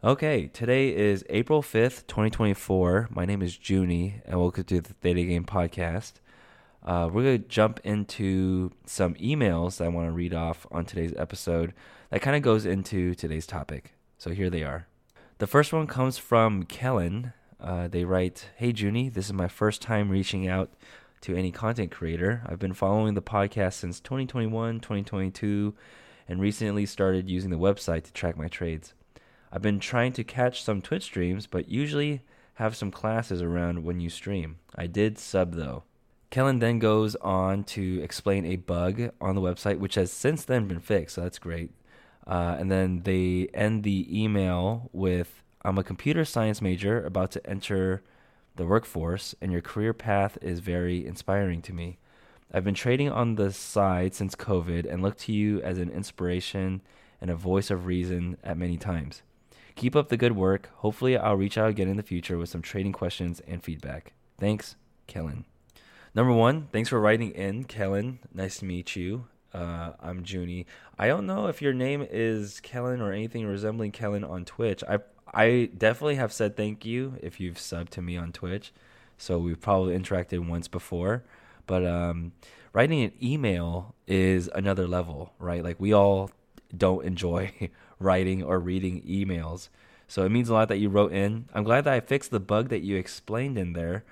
Okay, today is April 5th, 2024. My name is Junie, and welcome to the Theta Game Podcast. We're going to jump into some emails that I want to read off on today's episode that kind of goes into today's topic. So here they are. The first one comes from Kellen. They write, "Hey Junie, this is my first time reaching out to any content creator. I've been following the podcast since 2021, 2022, and recently started using the website to track my trades. I've been trying to catch some Twitch streams, but usually have some classes around when you stream. I did sub though." Kellen then goes on to explain a bug on the website, which has since then been fixed, so that's great. And then they end the email with, "I'm a computer science major about to enter the workforce, and your career path is very inspiring to me. I've been trading on the side since COVID and look to you as an inspiration and a voice of reason at many times. Keep up the good work. Hopefully, I'll reach out again in the future with some trading questions and feedback. Thanks, Kellen." Number one, thanks for writing in, Kellen. Nice to meet you. I'm Junie. I don't know if your name is Kellen or anything resembling Kellen on Twitch. I definitely have said thank you if you've subbed to me on Twitch. So we've probably interacted once before. But writing an email is another level, right? Like we all don't enjoy writing or reading emails. So it means a lot that you wrote in. I'm glad that I fixed the bug that you explained in there.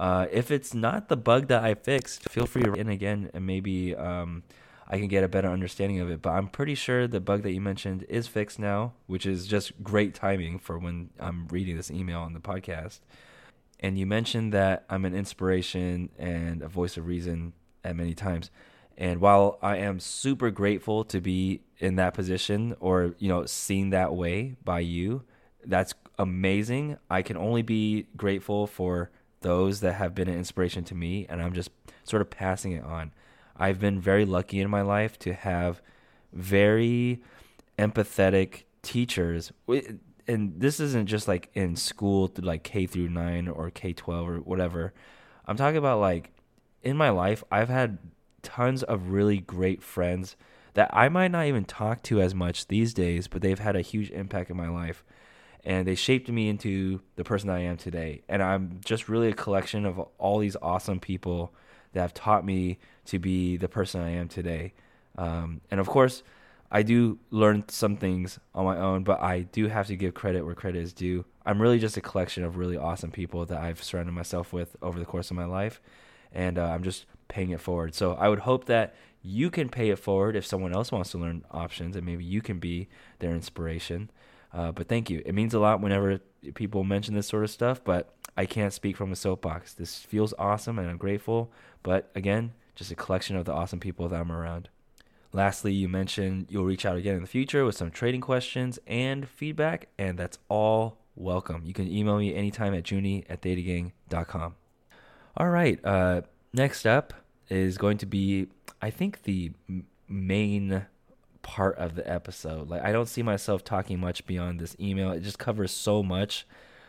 If it's not the bug that I fixed, feel free to write in again and maybe I can get a better understanding of it. But I'm pretty sure the bug that you mentioned is fixed now, which is just great timing for when I'm reading this email on the podcast. And you mentioned that I'm an inspiration and a voice of reason at many times. And while I am super grateful to be in that position or, seen that way by you, that's amazing. I can only be grateful for those that have been an inspiration to me, and I'm just sort of passing it on. I've been very lucky in my life to have very empathetic teachers. And this isn't just like in school, like K through 9 or K-12 or whatever. I'm talking about like in my life, I've had tons of really great friends that I might not even talk to as much these days, but they've had a huge impact in my life. And they shaped me into the person I am today. And I'm just really a collection of all these awesome people that have taught me to be the person I am today. And of course, I do learn some things on my own, but I do have to give credit where credit is due. I'm really just a collection of really awesome people that I've surrounded myself with over the course of my life. And I'm just paying it forward. So I would hope that you can pay it forward if someone else wants to learn options, and maybe you can be their inspiration. But thank you. It means a lot whenever people mention this sort of stuff, but I can't speak from a soapbox. This feels awesome, and I'm grateful. But again, just a collection of the awesome people that I'm around. Lastly, you mentioned you'll reach out again in the future with some trading questions and feedback, and that's all welcome. You can email me anytime at junie@thetagang.com. All right. Next up is going to be, I think, the main part of the episode. Like, I don't see myself talking much beyond this email. It just covers so much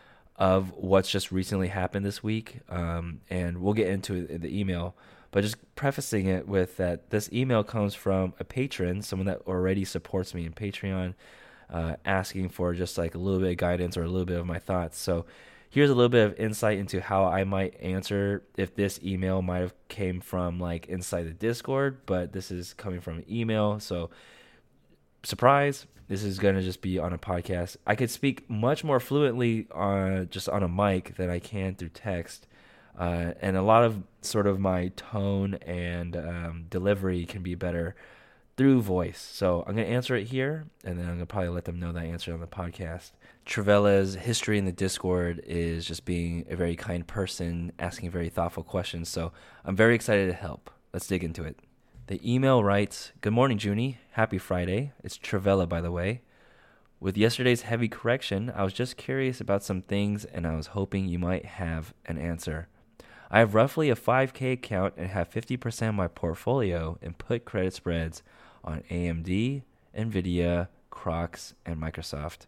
of what's just recently happened this week, and we'll get into it in the email. But just prefacing it with that this email comes from a patron, someone that already supports me in Patreon, asking for just like a little bit of guidance or a little bit of my thoughts. So here's a little bit of insight into how I might answer if this email might have came from like inside the Discord, but this is coming from an email. So surprise, this is going to just be on a podcast. I could speak much more fluently just on a mic than I can through text. And a lot of sort of my tone and delivery can be better through voice. So I'm going to answer it here, and then I'm going to probably let them know that I answered on the podcast. Trevella's history in the Discord is just being a very kind person, asking very thoughtful questions. So I'm very excited to help. Let's dig into it. The email writes, "Good morning, Junie. Happy Friday." It's Trevella, by the way. "With yesterday's heavy correction, I was just curious about some things, and I was hoping you might have an answer. I have roughly a 5K account and have 50% of my portfolio in put credit spreads on AMD, NVIDIA, Crocs, and Microsoft.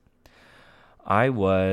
I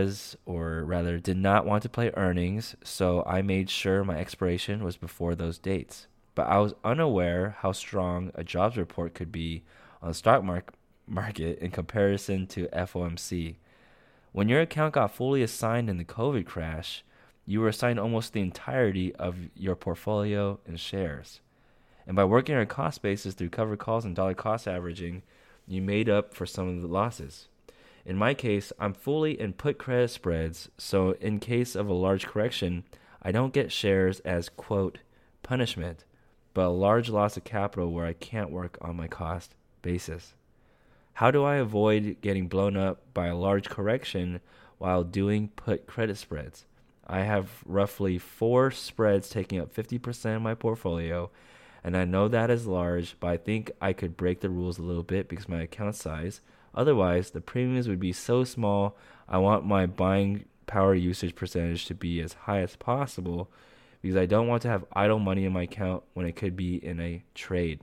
did not want to play earnings, so I made sure my expiration was before those dates. But I was unaware how strong a jobs report could be on the stock market in comparison to FOMC. When your account got fully assigned in the COVID crash, you were assigned almost the entirety of your portfolio and shares. And by working on a cost basis through covered calls and dollar cost averaging, you made up for some of the losses. In my case, I'm fully in put credit spreads, so in case of a large correction, I don't get shares as, quote, punishment, but a large loss of capital where I can't work on my cost basis. How do I avoid getting blown up by a large correction while doing put credit spreads? I have roughly 4 spreads taking up 50% of my portfolio, and I know that is large, but I think I could break the rules a little bit because of my account size. Otherwise, the premiums would be so small. I want my buying power usage percentage to be as high as possible because I don't want to have idle money in my account when it could be in a trade.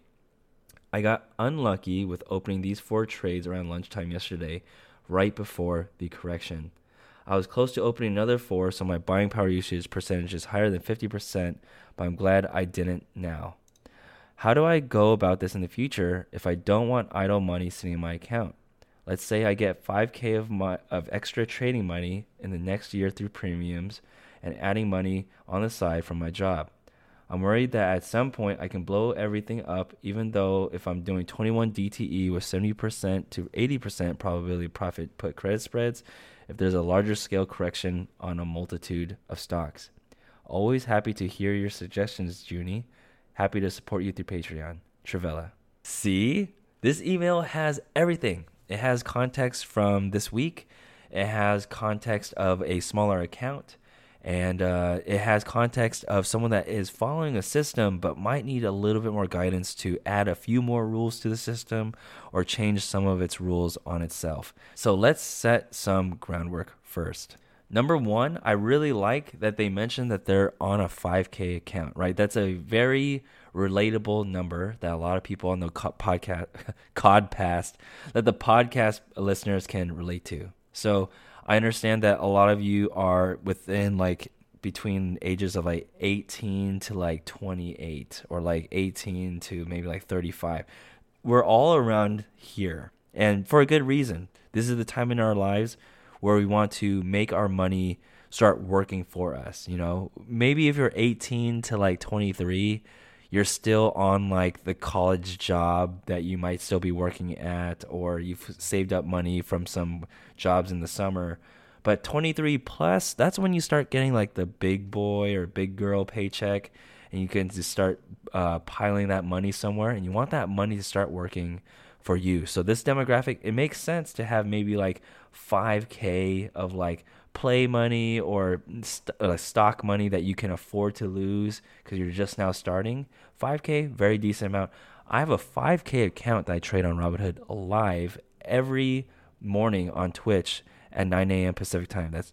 I got unlucky with opening these 4 trades around lunchtime yesterday, right before the correction. I was close to opening another 4, so my buying power usage percentage is higher than 50%, but I'm glad I didn't now. How do I go about this in the future if I don't want idle money sitting in my account? Let's say I get $5,000 of extra trading money in the next year through premiums and adding money on the side from my job. I'm worried that at some point I can blow everything up, even though if I'm doing 21 DTE with 70% to 80% probability profit put credit spreads, if there's a larger scale correction on a multitude of stocks. Always happy to hear your suggestions, Junie. Happy to support you through Patreon. Travella. See? This email has everything. It has context from this week. It has context of a smaller account. And it has context of someone that is following a system but might need a little bit more guidance to add a few more rules to the system or change some of its rules on itself. So let's set some groundwork first. Number 1, I really like that they mentioned that they're on a 5K account, right? That's a very relatable number that a lot of people on the podcast, that the podcast listeners can relate to. So I understand that a lot of you are within like between ages of like 18 to like 28 or like 18 to maybe like 35. We're all around here, and for a good reason. This is the time in our lives where we want to make our money start working for us. You know, maybe if you're 18 to like 23, you're still on like the college job that you might still be working at, or you've saved up money from some jobs in the summer. But 23 plus, that's when you start getting like the big boy or big girl paycheck, and you can just start piling that money somewhere, and you want that money to start working for you. So this demographic, it makes sense to have maybe like 5K of like play money or stock money that you can afford to lose because you're just now starting. 5K, very decent amount. I have a 5K account that I trade on Robinhood live every morning on Twitch at 9 a.m. Pacific time. That's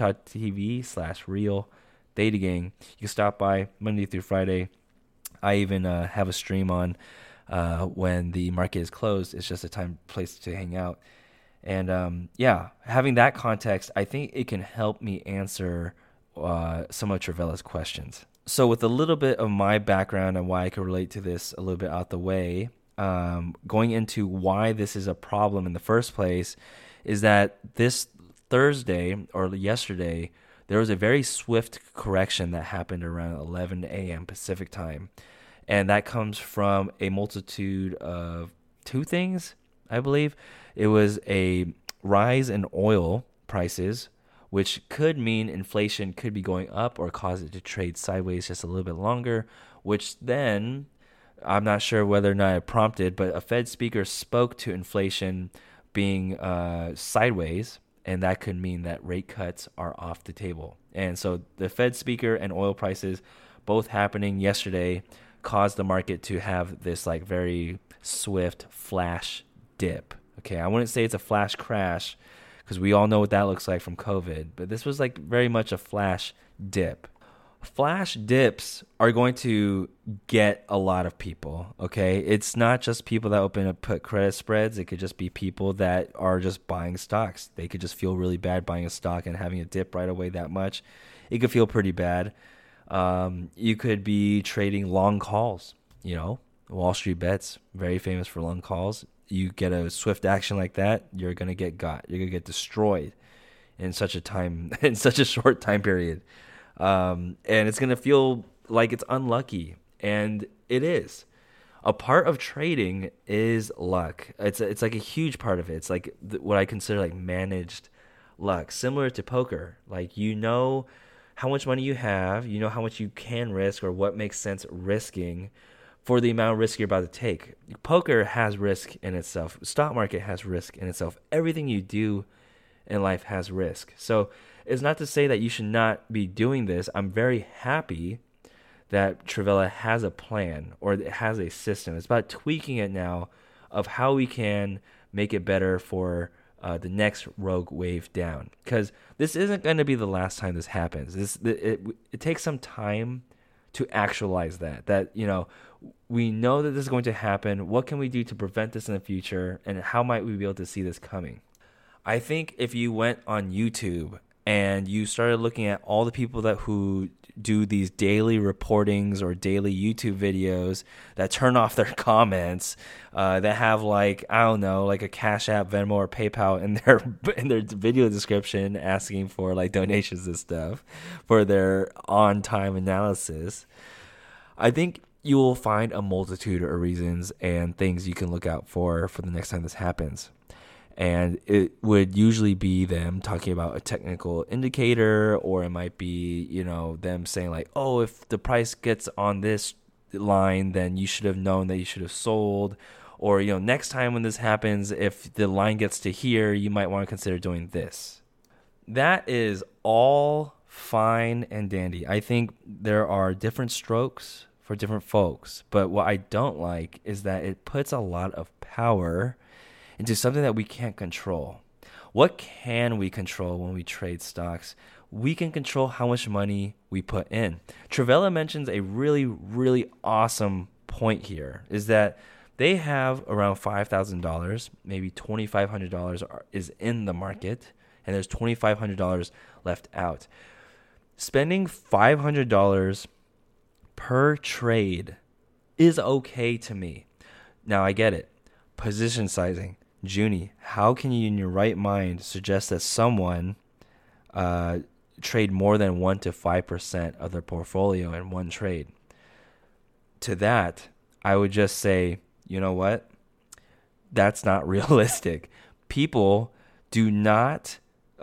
twitch.tv/real data gang. You can stop by Monday through Friday. I even have a stream on when the market is closed. It's just a place to hang out. And having that context, I think it can help me answer some of Travella's questions. So with a little bit of my background and why I can relate to this a little bit out the way, going into why this is a problem in the first place is that this Thursday or yesterday, there was a very swift correction that happened around 11 a.m. Pacific time. And that comes from a multitude of 2 things, I believe. It was a rise in oil prices, which could mean inflation could be going up or cause it to trade sideways just a little bit longer, which then, I'm not sure whether or not it prompted, but a Fed speaker spoke to inflation being sideways, and that could mean that rate cuts are off the table. And so the Fed speaker and oil prices both happening yesterday caused the market to have this like very swift flash dip. Okay, I wouldn't say it's a flash crash because we all know what that looks like from COVID, but this was like very much a flash dip. Flash dips are going to get a lot of people, okay? It's not just people that open up put credit spreads. It could just be people that are just buying stocks. They could just feel really bad buying a stock and having a dip right away that much. It could feel pretty bad. You could be trading long calls, you know, Wall Street Bets, very famous for long calls. You get a swift action like that, you're going to get got. You're going to get destroyed. in such a time in such a short time period. And it's gonna feel like it's unlucky, and it is. A part of trading is luck. It's like a huge part of it. It's like what I consider like managed luck, similar to poker. Like you know how much money you have, you know how much you can risk or what makes sense risking for the amount of risk you're about to take. Poker has risk in itself. Stock market has risk in itself. Everything you do in life has risk. So it's not to say that you should not be doing this. I'm very happy that Truvela has a plan or it has a system. It's about tweaking it now of how we can make it better for the next rogue wave down. Because this isn't going to be the last time this happens. It takes some time to actualize that, you know, we know that this is going to happen. What can we do to prevent this in the future? And how might we be able to see this coming? I think if you went on YouTube and you started looking at all the people who do these daily reportings or daily YouTube videos that turn off their comments, that have like, I don't know, like a Cash App, Venmo, or PayPal in their video description asking for like donations and stuff for their on-time analysis, I think you will find a multitude of reasons and things you can look out for the next time this happens. And it would usually be them talking about a technical indicator, or it might be, you know, them saying like, oh, if the price gets on this line, then you should have known that you should have sold. Or, you know, next time when this happens, if the line gets to here, you might want to consider doing this. That is all fine and dandy. I think there are different strokes for different folks. But what I don't like is that it puts a lot of power into something that we can't control. What can we control when we trade stocks? We can control how much money we put in. Truvela mentions a really, really awesome point here, is that they have around $5,000, maybe $2,500 is in the market, and there's $2,500 left out. Spending $500 per trade is okay to me. Now I get it. Position sizing. Junie, how can you in your right mind suggest that someone trade more than 1 to 5% of their portfolio in one trade? To that, I would just say, you know what? That's not realistic. People do not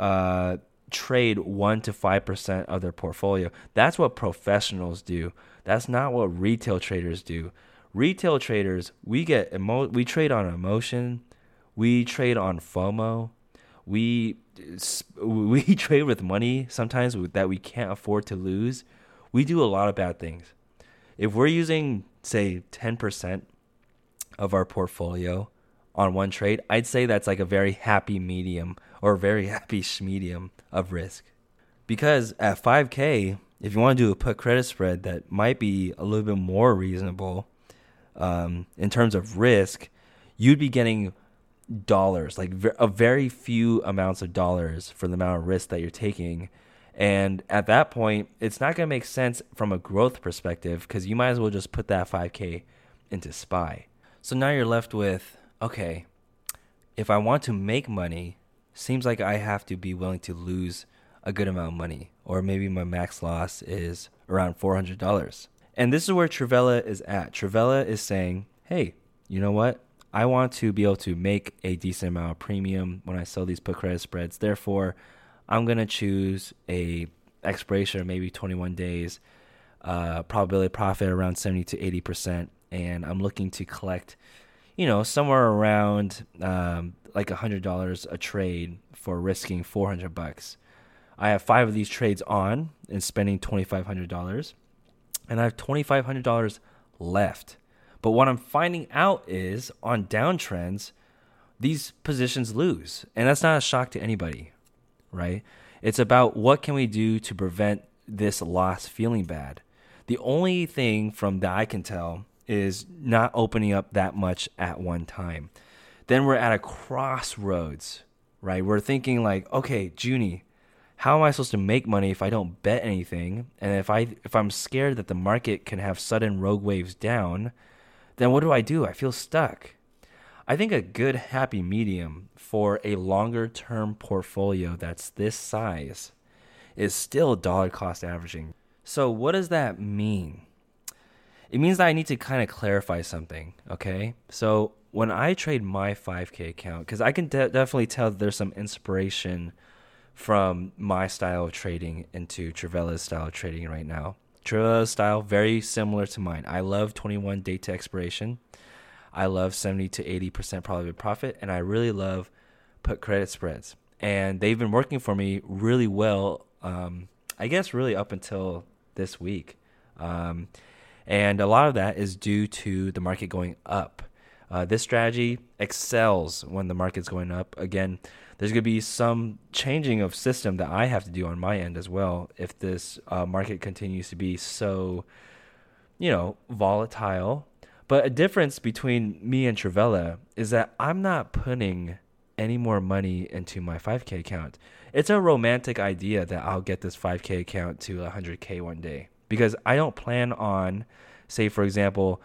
trade 1 to 5% of their portfolio. That's what professionals do. That's not what retail traders do. Retail traders, we trade on emotion. We trade on FOMO. We trade with money sometimes that we can't afford to lose. We do a lot of bad things. If we're using, say, 10% of our portfolio on one trade, I'd say that's like a very happy medium or a very happy medium of risk. Because at 5K, if you want to do a put credit spread that might be a little bit more reasonable in terms of risk, you'd be getting dollars, like a very few amounts of dollars for the amount of risk that you're taking. And at that point, it's not going to make sense from a growth perspective because you might as well just put that 5K into SPY. So now you're left with, okay, if I want to make money, seems like I have to be willing to lose a good amount of money, or maybe my max loss is around $400. And this is where Truvela is at. Truvela is saying, hey, you know what? I want to be able to make a decent amount of premium when I sell these put credit spreads. Therefore, I'm going to choose a expiration of maybe 21 days, probability of profit around 70 to 80%. And I'm looking to collect, you know, somewhere around like $100 a trade for risking $400. I have 5 of these trades on and spending $2,500, and I have $2,500 left. But what I'm finding out is on downtrends, these positions lose. And that's not a shock to anybody, right? It's about what can we do to prevent this loss feeling bad. The only thing from that I can tell is not opening up that much at one time. Then we're at a crossroads, right? We're thinking like, okay, Junie, how am I supposed to make money if I don't bet anything? And if I'm scared that the market can have sudden rogue waves down, then what do? I feel stuck. I think a good happy medium for a longer term portfolio that's this size is still dollar cost averaging. So what does that mean? It means that I need to kind of clarify something, okay? So when I trade my 5K account, because I can definitely tell that there's some inspiration from my style of trading into Trivella's style of trading right now. Trivella's style, very similar to mine. I love 21 day to expiration. I love 70 to 80% probability of profit, and I really love put credit spreads. And they've been working for me really well, I guess really up until this week. And a lot of that is due to the market going up. This strategy excels when the market's going up. Again, there's going to be some changing of system that I have to do on my end as well if this market continues to be so, volatile. But a difference between me and Trivella is that I'm not putting any more money into my 5K account. It's a romantic idea that I'll get this 5K account to 100K one day, because I don't plan on, say, for example,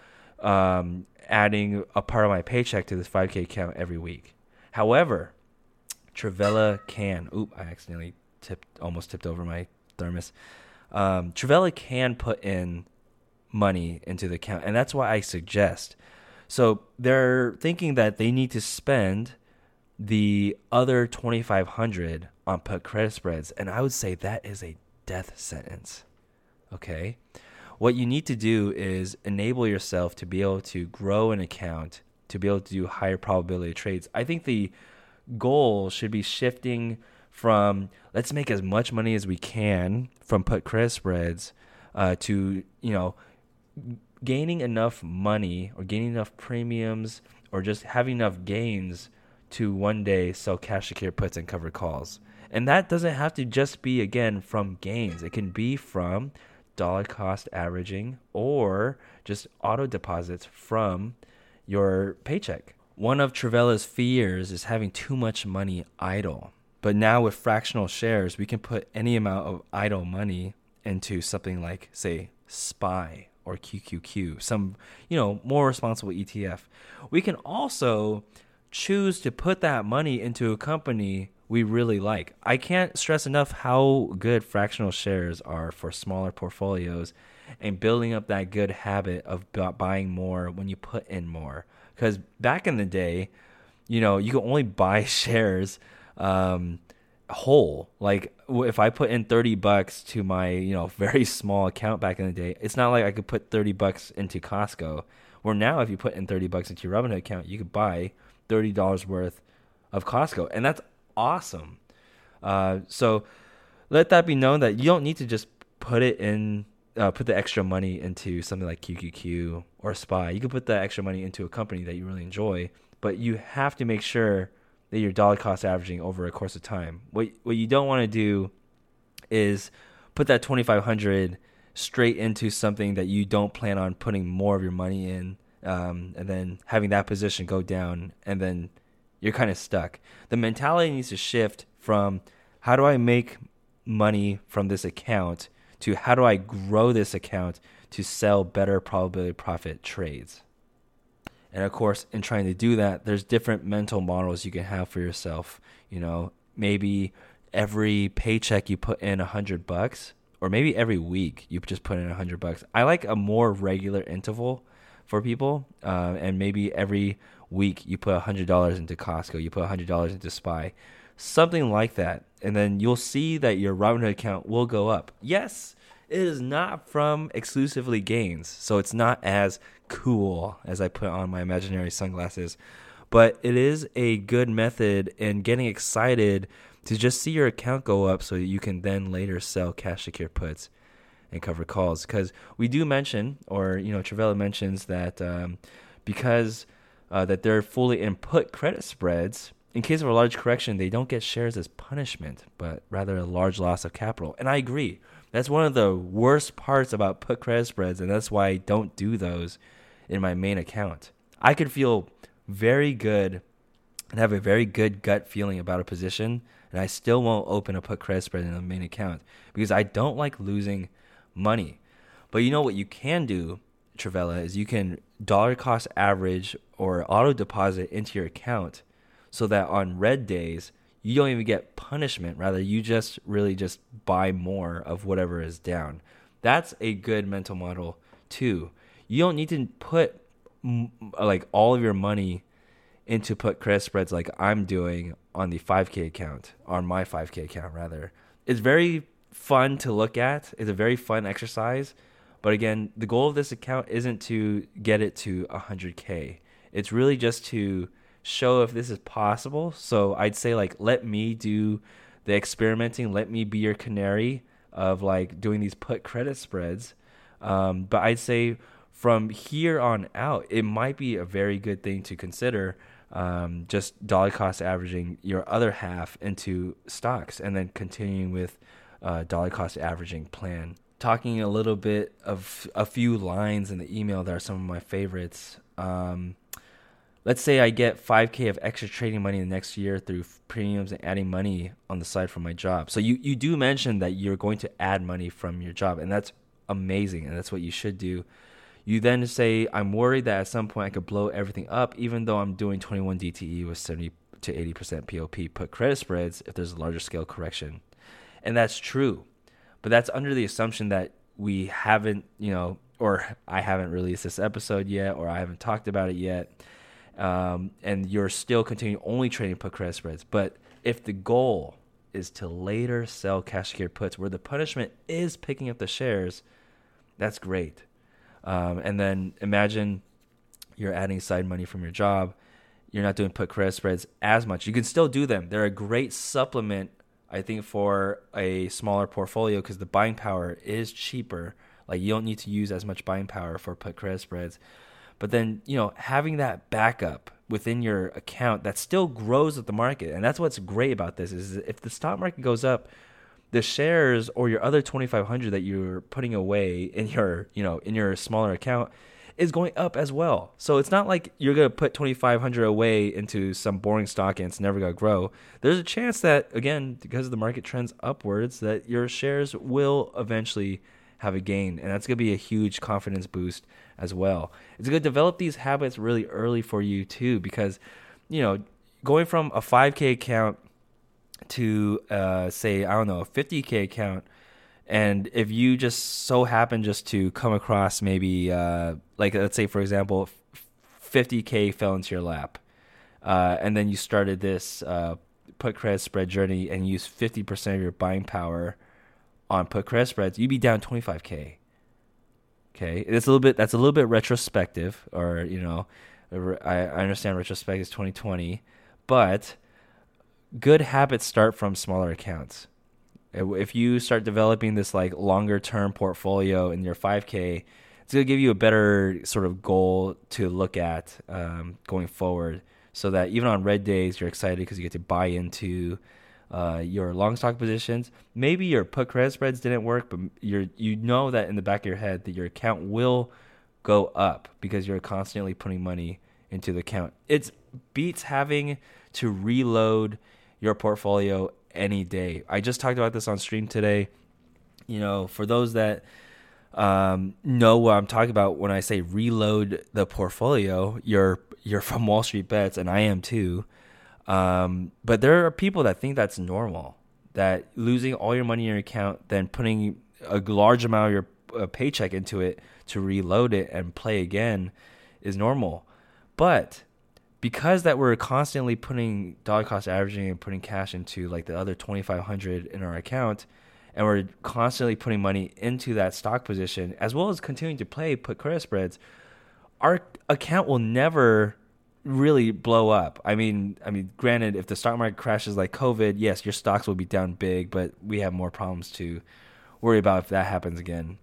adding a part of my paycheck to this 5K account every week. However, Trivella can. I accidentally almost tipped over my thermos. Trivella can put in money into the account, and that's why I suggest. So they're thinking that they need to spend the other $2,500 on put credit spreads, and I would say that is a death sentence. Okay, what you need to do is enable yourself to be able to grow an account, to be able to do higher probability trades. I think the goal should be shifting from let's make as much money as we can from put credit spreads to gaining enough money or gaining enough premiums or just having enough gains to one day sell cash secure puts and cover calls. And that doesn't have to just be, again, from gains. It can be from dollar cost averaging or just auto deposits from your paycheck. One of Trivella's fears is having too much money idle. But now with fractional shares, we can put any amount of idle money into something like, say, SPY or QQQ, some, more responsible ETF. We can also choose to put that money into a company we really like. I can't stress enough how good fractional shares are for smaller portfolios and building up that good habit of buying more when you put in more. Because back in the day, you could only buy shares whole. Like if I put in $30 to my very small account back in the day, it's not like I could put $30 into Costco. Where now if you put in $30 into your Robinhood account, you could buy $30 worth of Costco, and that's awesome. So let that be known that you don't need to just put it in, put the extra money into something like QQQ or SPY. You can put that extra money into a company that you really enjoy, but you have to make sure that you're dollar cost averaging over a course of time. What you don't want to do is put that $2,500 straight into something that you don't plan on putting more of your money in, and then having that position go down, and then you're kind of stuck. The mentality needs to shift from how do I make money from this account to how do I grow this account to sell better probability profit trades. And of course, in trying to do that, there's different mental models you can have for yourself. Maybe every paycheck you put in $100, or maybe every week you just put in $100. I like a more regular interval for people, and maybe every week you put $100 into Costco, you put $100 into SPY, something like that, and then you'll see that your Robinhood account will go up. Yes, it is not from exclusively gains, so it's not as cool as I put on my imaginary sunglasses, but it is a good method in getting excited to just see your account go up so that you can then later sell cash secure puts and cover calls. Because we do mention, or Trivella mentions that because that they're fully in put credit spreads, in case of a large correction, they don't get shares as punishment, but rather a large loss of capital. And I agree. That's one of the worst parts about put credit spreads, and that's why I don't do those in my main account. I could feel very good and have a very good gut feeling about a position, and I still won't open a put credit spread in the main account because I don't like losing money. But what you can do, Trivella, is you can dollar cost average or auto deposit into your account so that on red days, you don't even get punishment. Rather, you just really just buy more of whatever is down. That's a good mental model too. You don't need to put like all of your money into put credit spreads like I'm doing on the 5K account, on my 5K account rather. It's very fun to look at. It's a very fun exercise. But again, the goal of this account isn't to get it to 100K. It's really just to show if this is possible. So I'd say like, let me do the experimenting. Let me be your canary of like doing these put credit spreads. But I'd say from here on out, it might be a very good thing to consider. Just dollar cost averaging your other half into stocks and then continuing with dollar cost averaging plan. Talking a little bit of a few lines in the email that are some of my favorites. Let's say I get 5K of extra trading money the next year through premiums and adding money on the side from my job. So you do mention that you're going to add money from your job, and that's amazing, and that's what you should do. You then say, I'm worried that at some point I could blow everything up, even though I'm doing 21 DTE with 70 to 80% POP, put credit spreads if there's a larger scale correction. And that's true. But that's under the assumption that we haven't, or I haven't released this episode yet, or I haven't talked about it yet. And you're still continuing only trading put credit spreads. But if the goal is to later sell cash secured puts where the punishment is picking up the shares, that's great. And then imagine you're adding side money from your job. You're not doing put credit spreads as much. You can still do them. They're a great supplement, I think, for a smaller portfolio because the buying power is cheaper. Like you don't need to use as much buying power for put credit spreads. But then, having that backup within your account that still grows with the market. And that's what's great about this is if the stock market goes up, the shares or your other 2,500 that you're putting away in your, in your smaller account is going up as well. So it's not like you're going to put 2,500 away into some boring stock and it's never going to grow. There's a chance that, again, because the market trends upwards, that your shares will eventually have a gain. And that's going to be a huge confidence boost as well. It's going to develop these habits really early for you too, because, going from a 5K account to say, I don't know, a 50K account, and if you just so happen just to come across maybe like let's say for example 50K fell into your lap, and then you started this put credit spread journey and used 50% of your buying power on put credit spreads, you'd be down 25K. Okay, that's a little bit retrospective, or I understand retrospect is 2020, but good habits start from smaller accounts. If you start developing this like longer term portfolio in your 5K, it's going to give you a better sort of goal to look at going forward, so that even on red days, you're excited because you get to buy into your long stock positions. Maybe your put credit spreads didn't work, but you know that in the back of your head that your account will go up because you're constantly putting money into the account. It beats having to reload your portfolio any day. I just talked about this on stream today. For those that know what I'm talking about when I say reload the portfolio, you're from Wall Street Bets, and I am too. But there are people that think that's normal, that losing all your money in your account, then putting a large amount of your paycheck into it to reload it and play again is normal. But because that we're constantly putting dollar cost averaging and putting cash into like the other 2,500 in our account, and we're constantly putting money into that stock position, as well as continuing to put credit spreads, our account will never really blow up. I mean, granted, if the stock market crashes like COVID, yes, your stocks will be down big, but we have more problems to worry about if that happens again.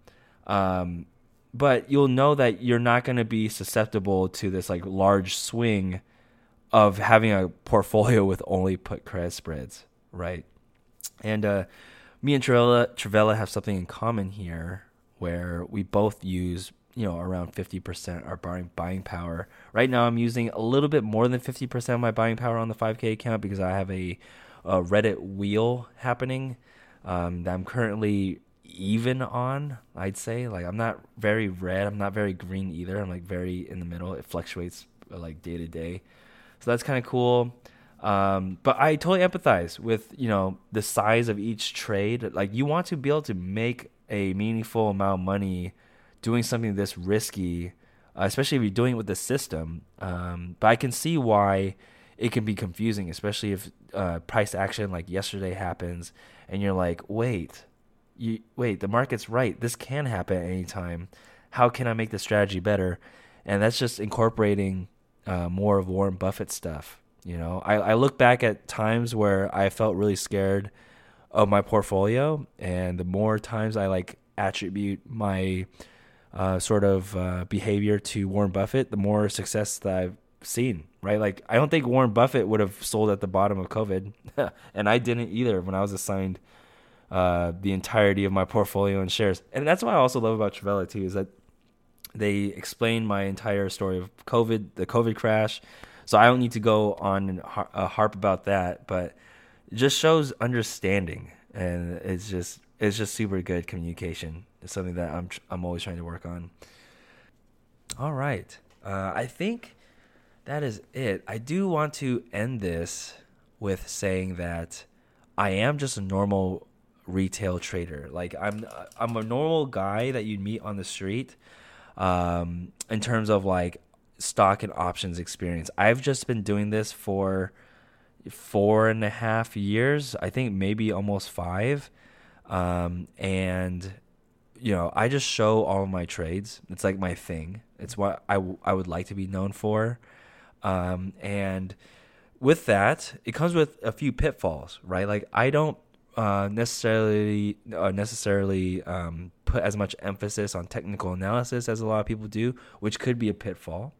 But you'll know that you're not going to be susceptible to this like large swing of having a portfolio with only put credit spreads, right? And me and Travella have something in common here, where we both use around 50% our buying power. Right now I'm using a little bit more than 50% of my buying power on the 5K account because I have a Reddit wheel happening that I'm currently even on, I'd say. Like, I'm not very red, I'm not very green either. I'm like very in the middle. It fluctuates like day to day. So that's kind of cool. But I totally empathize with, the size of each trade. Like, you want to be able to make a meaningful amount of money doing something this risky, especially if you're doing it with the system. But I can see why it can be confusing, especially if price action like yesterday happens and you're like, wait, the market's right. This can happen at any time. How can I make the strategy better? And that's just incorporating more of Warren Buffett stuff. I look back at times where I felt really scared of my portfolio, and the more times I like attribute my sort of behavior to Warren Buffett, the more success that I've seen, right? Like, I don't think Warren Buffett would have sold at the bottom of COVID, and I didn't either when I was assigned the entirety of my portfolio and shares. And that's what I also love about Truvela too, is that they explain my entire story of COVID, the COVID crash. So I don't need to go on and harp about that, but it just shows understanding, and it's just super good communication. It's something that I'm always trying to work on. All right, I think that is it. I do want to end this with saying that I am just a normal retail trader. Like, I'm a normal guy that you'd meet on the street. In terms of like stock and options experience, I've just been doing this for 4.5 years, I think maybe almost 5. And I just show all of my trades. It's like my thing. It's what I would like to be known for. And with that, it comes with a few pitfalls, right? Like, I don't necessarily put as much emphasis on technical analysis as a lot of people do, which could be a pitfall.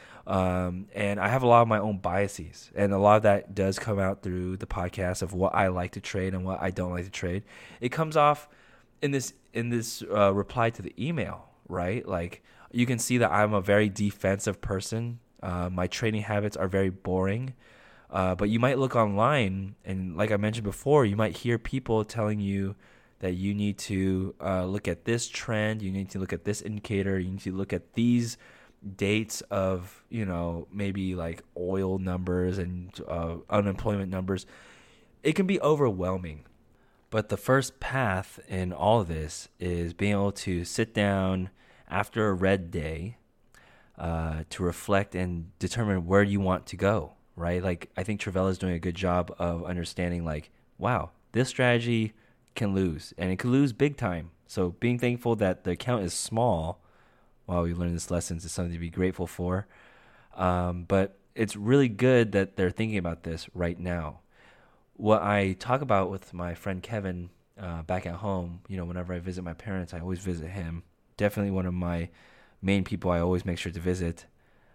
And I have a lot of my own biases, and a lot of that does come out through the podcast of what I like to trade and what I don't like to trade. It comes off in this reply to the email, right? Like, you can see that I'm a very defensive person. My trading habits are very boring. But you might look online, and like I mentioned before, you might hear people telling you that you need to look at this trend, you need to look at this indicator, you need to look at these dates of, maybe like oil numbers and unemployment numbers. It can be overwhelming. But the first path in all of this is being able to sit down after a red day to reflect and determine where you want to go. Right? Like, I think Truvela is doing a good job of understanding, like, wow, this strategy can lose, and it can lose big time. So being thankful that the account is small while we learn this lesson is something to be grateful for. But it's really good that they're thinking about this right now. What I talk about with my friend Kevin back at home, whenever I visit my parents, I always visit him. Definitely one of my main people I always make sure to visit.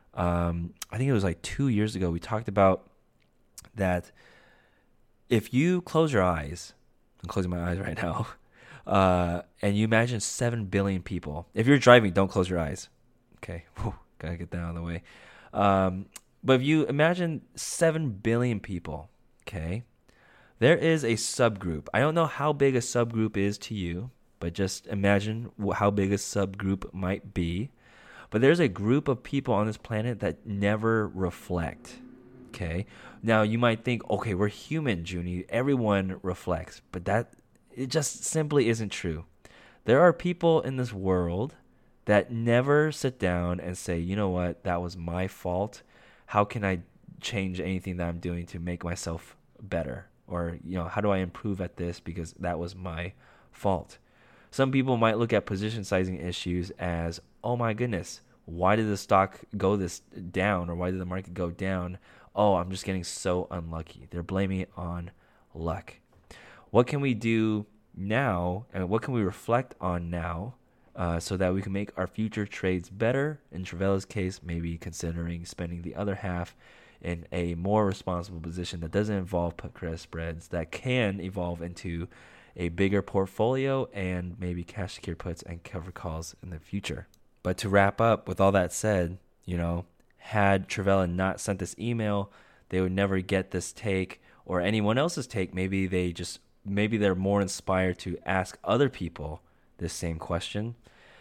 I think it was like 2 years ago, we talked about that if you close your eyes, I'm closing my eyes right now, and you imagine 7 billion people. If you're driving, don't close your eyes. Okay, gotta get that out of the way. But if you imagine 7 billion people, okay, there is a subgroup. I don't know how big a subgroup is to you, but just imagine how big a subgroup might be. But there's a group of people on this planet that never reflect, okay? Now, you might think, okay, we're human, Junie. Everyone reflects. But it just simply isn't true. There are people in this world that never sit down and say, you know what, that was my fault. How can I change anything that I'm doing to make myself better? Or, how do I improve at this because that was my fault? Some people might look at position sizing issues as, oh my goodness, why did the stock go this down, or why did the market go down? Oh, I'm just getting so unlucky. They're blaming it on luck. What can we do now, and what can we reflect on now so that we can make our future trades better? In Truvela's case, maybe considering spending the other half in a more responsible position that doesn't involve put credit spreads, that can evolve into a bigger portfolio and maybe cash secure puts and cover calls in the future. But to wrap up, with all that said, had Truvela not sent this email, they would never get this take or anyone else's take. Maybe they just maybe they're more inspired to ask other people this same question.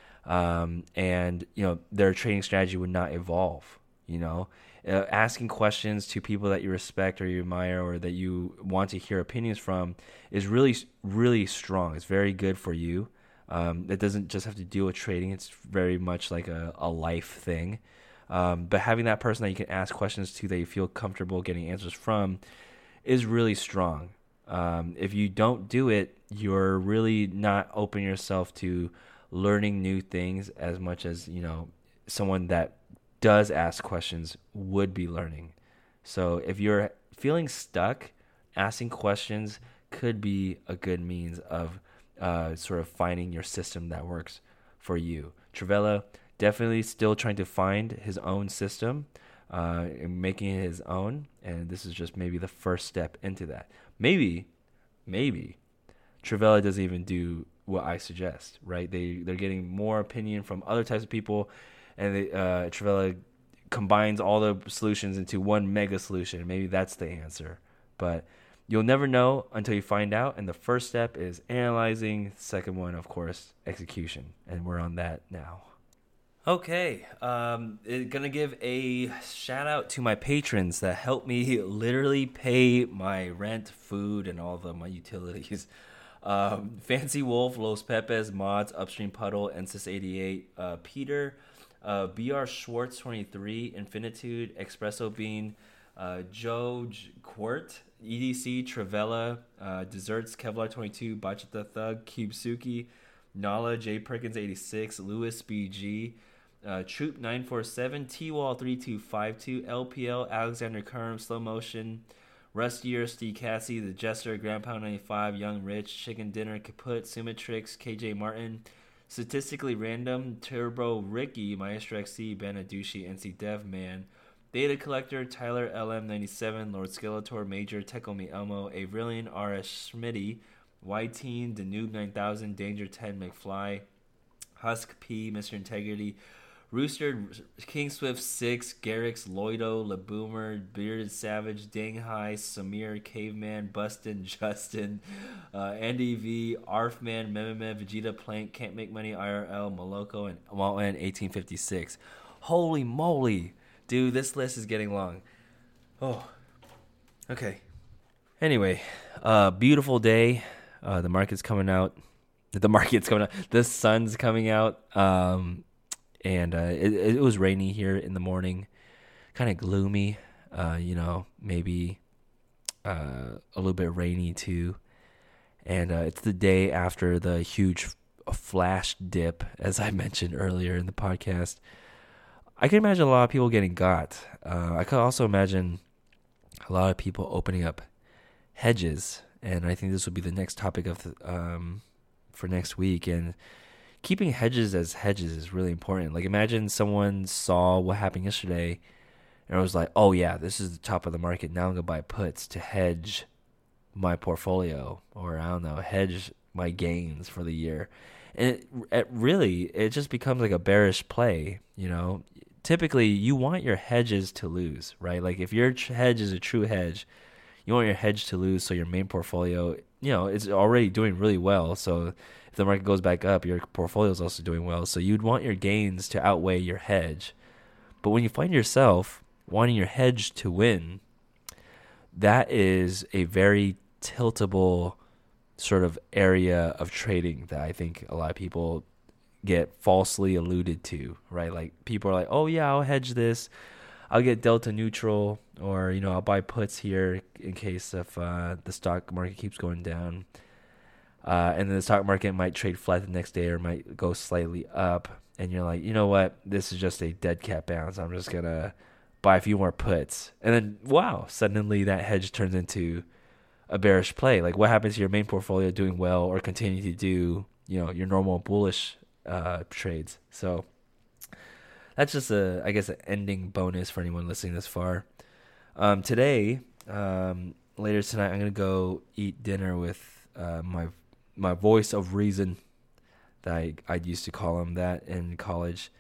And their trading strategy would not evolve. Asking questions to people that you respect or you admire or that you want to hear opinions from is really, really strong. It's very good for you. It doesn't just have to deal with trading. It's very much like a life thing. But having that person that you can ask questions to that you feel comfortable getting answers from is really strong. If you don't do it, you're really not opening yourself to learning new things as much as, someone that does ask questions would be learning. So if you're feeling stuck, asking questions could be a good means of sort of finding your system that works for you. Trivela definitely still trying to find his own system and making it his own. And this is just maybe the first step into that. Maybe Trivela doesn't even do what I suggest, right? They're getting more opinion from other types of people, and Trivela combines all the solutions into one mega solution. Maybe that's the answer, but you'll never know until you find out. And the first step is analyzing. Second one, of course, execution, and we're on that now. Okay, gonna give a shout out to my patrons that help me literally pay my rent, food, and all of my utilities. Fancy Wolf, Los Pepes, Mods, Upstream Puddle, Ensis88, Peter, BR Schwartz 23, Infinitude, Espresso Bean, Joe Quart, EDC, Travella, Desserts, Kevlar 22, Bachata Thug, Cubesuki, Nala, J Perkins 86, Lewis BG, Troop 947, T-Wall 3252, LPL, Alexander Kerm, Slow Motion, Rustier, Steve Cassie, The Jester, Grandpa 95, Young Rich, Chicken Dinner, Kaput, Sumatrix, KJ Martin, Statistically Random, Turbo Ricky, Maestro XC, Banadushi, NC Dev Man, Data Collector, Tyler LM97, Lord Skeletor, Major, Tekomi Elmo, Avrilian, RS Schmitty, Y-Teen, Danube 9000, Danger 10, McFly, Husk P, Mr. Integrity, Rooster, King Swift 6, Garrix, Loido, LaBoomer, Bearded Savage, Dang High, Samir, Caveman, Bustin, Justin, Andy V, Arfman, Mememed, Vegeta Plank, Can't Make Money, IRL, Moloko, and Waltman 1856. Holy moly. Dude, this list is getting long. Oh, okay. Anyway, beautiful day. The market's coming out. The sun's coming out. And it was rainy here in the morning, kind of gloomy, maybe a little bit rainy too. And it's the day after the huge flash dip, as I mentioned earlier in the podcast. I can imagine a lot of people getting got. I could also imagine a lot of people opening up hedges, and I think this would be the next topic of for next week. And keeping hedges as hedges is really important. Like, imagine someone saw what happened yesterday and was like, oh yeah, this is the top of the market. Now I'm going to buy puts to hedge my portfolio, or I don't know, hedge my gains for the year. And it just becomes like a bearish play, Typically, you want your hedges to lose, right? Like, if your hedge is a true hedge, you want your hedge to lose so your main portfolio, it's already doing really well. So if the market goes back up, your portfolio is also doing well. So you'd want your gains to outweigh your hedge. But when you find yourself wanting your hedge to win, that is a very tiltable sort of area of trading that I think a lot of people get falsely alluded to, right? Like, people are like, oh yeah, I'll hedge this. I'll get delta neutral, or, I'll buy puts here in case if the stock market keeps going down. And then the stock market might trade flat the next day or might go slightly up. And you're like, you know what? This is just a dead cat bounce. I'm just going to buy a few more puts. And then, wow, suddenly that hedge turns into a bearish play. Like, what happens to your main portfolio doing well or continue to do, your normal bullish trades? So that's just an ending bonus for anyone listening this far. Today, later tonight, I'm going to go eat dinner with my voice of reason, that I used to call him that in college.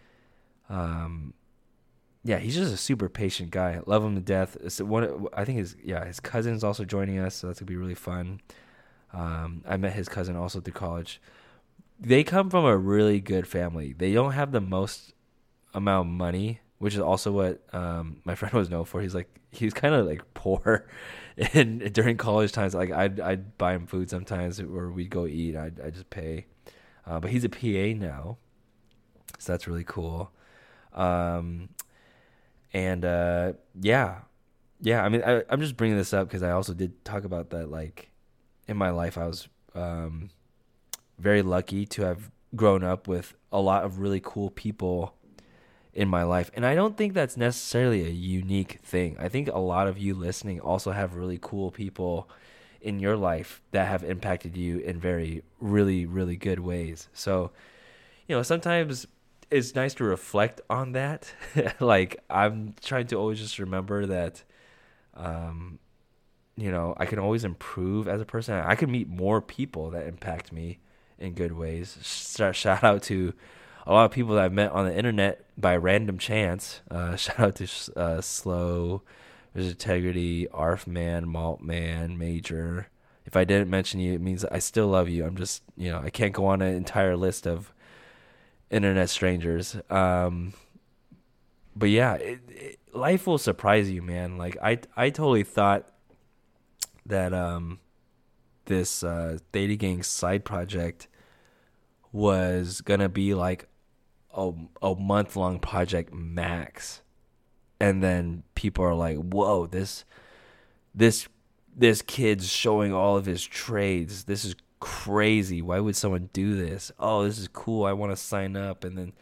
He's just a super patient guy. I love him to death. I think his cousin's also joining us, so that's going to be really fun. I met his cousin also through college. They come from a really good family. They don't have the most amount of money, which is also what my friend was known for. He's kind of like poor, and during college times, like I'd buy him food sometimes, or we'd go eat. I just pay, but he's a PA now, so that's really cool. Um, and yeah. I mean, I'm just bringing this up because I also did talk about that. Like in my life, I was very lucky to have grown up with a lot of really cool people in my life. And I don't think that's necessarily a unique thing. I think a lot of you listening also have really cool people in your life that have impacted you in very, really, really good ways. So, sometimes it's nice to reflect on that. Like, I'm trying to always just remember that, I can always improve as a person. I can meet more people that impact me in good ways. Shout out to a lot of people that I've met on the internet by random chance. Shout out to Slow, there's Integrity, Arf Man, Malt Man, Major. If I didn't mention you, it means I still love you. I'm just, I can't go on an entire list of internet strangers. But yeah, life will surprise you, man. Like I totally thought that this Theta Gang side project was gonna be like a month long project max, and then people are like, "Whoa, this kid's showing all of his trades. This is crazy. Why would someone do this? Oh, this is cool. I want to sign up." And then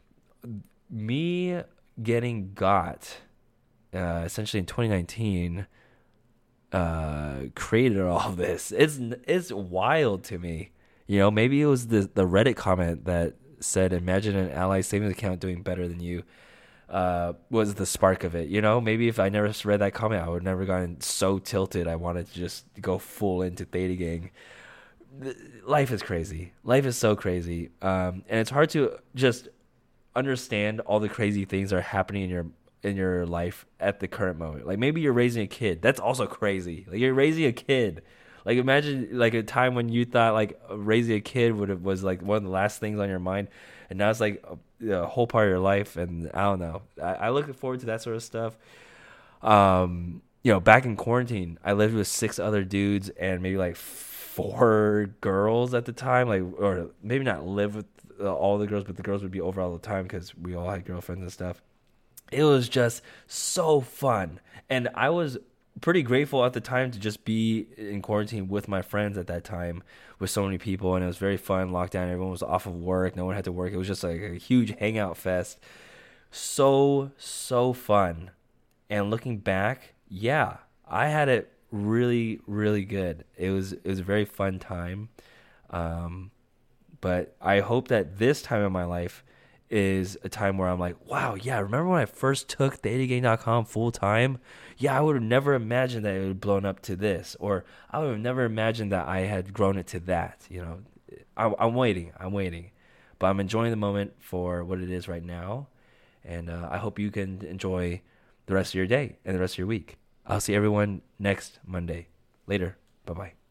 me getting got essentially in 2019 created all of this. It's wild to me. Maybe it was the Reddit comment that said, "Imagine an Ally savings account doing better than you," was the spark of it. Maybe if I never read that comment, I would have never gotten so tilted. I wanted to just go full into Theta Gang. Life is crazy. Life is so crazy. And it's hard to just understand all the crazy things that are happening in your life at the current moment. Like maybe you're raising a kid. That's also crazy. Like you're raising a kid. Like imagine like a time when you thought like raising a kid was like one of the last things on your mind, and now it's like a whole part of your life. And I don't know. I look forward to that sort of stuff. Back in quarantine, I lived with 6 other dudes and maybe like 4 girls at the time. Like, or maybe not live with all the girls, but the girls would be over all the time because we all had girlfriends and stuff. It was just so fun, and I was pretty grateful at the time to just be in quarantine with my friends at that time with so many people, and it was very fun. Lockdown, everyone was off of work, no one had to work. It was just like a huge hangout fest. So fun. And looking back, yeah, I had it really, really good. It was a very fun time. But I hope that this time in my life is a time where I'm like, wow, yeah, remember when I first took ThetaGang.com full time? Yeah, I would have never imagined that it would have blown up to this, or I would have never imagined that I had grown it to that. I'm waiting, but I'm enjoying the moment for what it is right now, and I hope you can enjoy the rest of your day and the rest of your week. I'll see everyone next Monday. Later. Bye-bye.